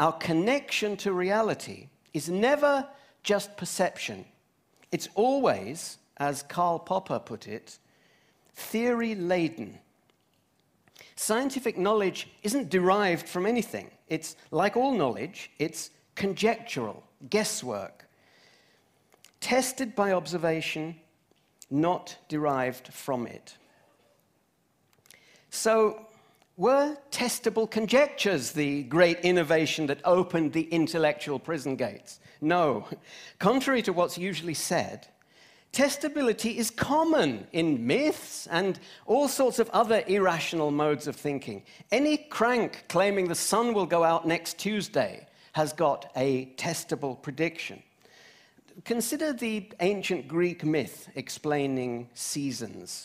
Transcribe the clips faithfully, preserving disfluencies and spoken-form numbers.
our connection to reality is never just perception. It's always, as Karl Popper put it, theory-laden. Scientific knowledge isn't derived from anything. It's, like all knowledge, it's conjectural, guesswork, tested by observation, not derived from it. So, were testable conjectures the great innovation that opened the intellectual prison gates? No. Contrary to what's usually said, testability is common in myths and all sorts of other irrational modes of thinking. Any crank claiming the sun will go out next Tuesday has got a testable prediction. Consider the ancient Greek myth explaining seasons.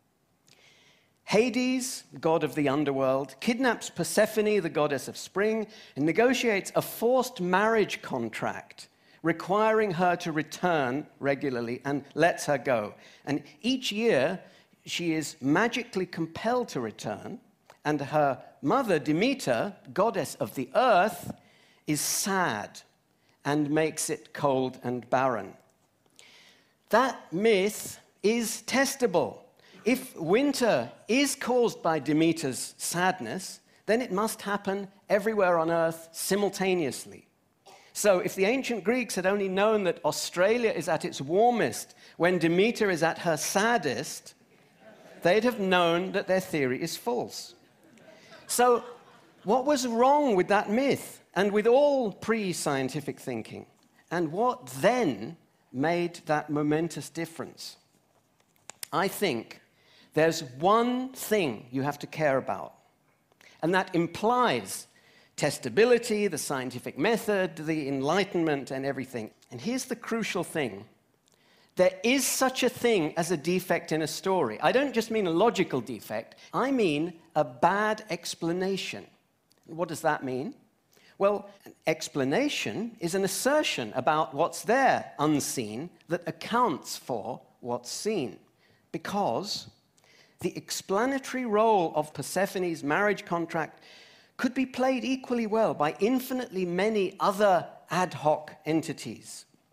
Hades, god of the underworld, kidnaps Persephone, the goddess of spring, and negotiates a forced marriage contract requiring her to return regularly and lets her go. And each year, she is magically compelled to return, and her mother, Demeter, goddess of the earth, is sad and makes it cold and barren. That myth is testable. If winter is caused by Demeter's sadness, then it must happen everywhere on Earth simultaneously. So if the ancient Greeks had only known that Australia is at its warmest when Demeter is at her saddest, they'd have known that their theory is false. So what was wrong with that myth and with all pre-scientific thinking? And what then made that momentous difference? I think there's one thing you have to care about, and that implies testability, the scientific method, the Enlightenment, and everything. And here's the crucial thing. There is such a thing as a defect in a story. I don't just mean a logical defect. I mean a bad explanation. What does that mean? Well, an explanation is an assertion about what's there, unseen, that accounts for what's seen. Because the explanatory role of Persephone's marriage contract could be played equally well by infinitely many other ad hoc entities.